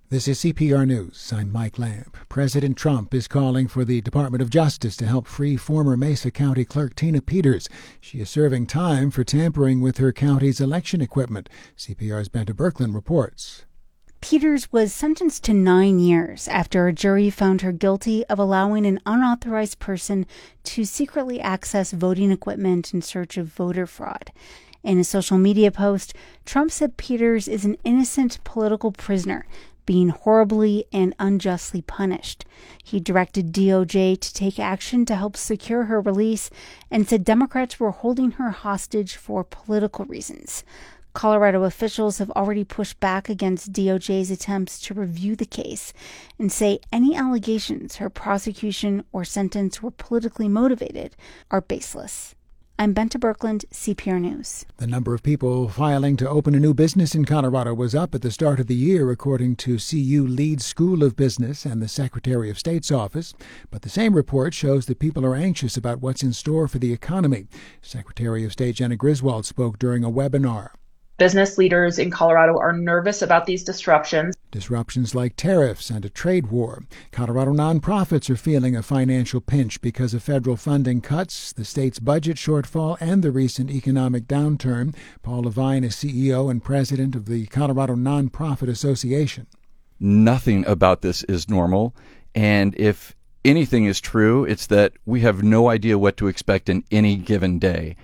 This is CPR News. I'm Mike Lamb. President Trump is calling for the Department of Justice to help free former Mesa County Clerk Tina Peters. She is serving time for tampering with her county's election equipment. CPR's Benta Berkland reports. Peters was sentenced to 9 years after a jury found her guilty of allowing an unauthorized person to secretly access voting equipment in search of voter fraud. In a social media post, Trump said Peters is an innocent political prisoner being horribly and unjustly punished. He directed DOJ to take action to help secure her release and said Democrats were holding her hostage for political reasons. Colorado officials have already pushed back against DOJ's attempts to review the case and say any allegations her prosecution or sentence were politically motivated are baseless. I'm Benta Berkland, CPR News. The number of people filing to open a new business in Colorado was up at the start of the year, according to CU Leeds School of Business and the Secretary of State's office. But the same report shows that people are anxious about what's in store for the economy. Secretary of State Jena Griswold spoke during a webinar. Business leaders in Colorado are nervous about these disruptions. Disruptions like tariffs and a trade war. Colorado nonprofits are feeling a financial pinch because of federal funding cuts, the state's budget shortfall, and the recent economic downturn. Paul Levine is CEO and president of the Colorado Nonprofit Association. Nothing about this is normal, and if anything is true, it's that we have no idea what to expect in any given day,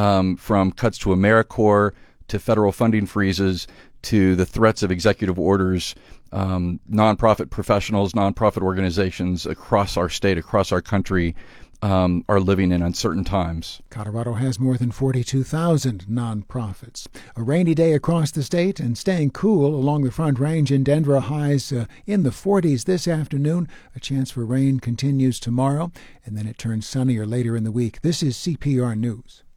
from cuts to AmeriCorps to federal funding freezes, to the threats of executive orders. Nonprofit professionals, nonprofit organizations across our state, across our country, are living in uncertain times. Colorado has more than 42,000 nonprofits. A rainy day across the state and staying cool along the Front Range in Denver. Highs in the 40s this afternoon. A chance for rain continues tomorrow, and then it turns sunnier later in the week. This is CPR News.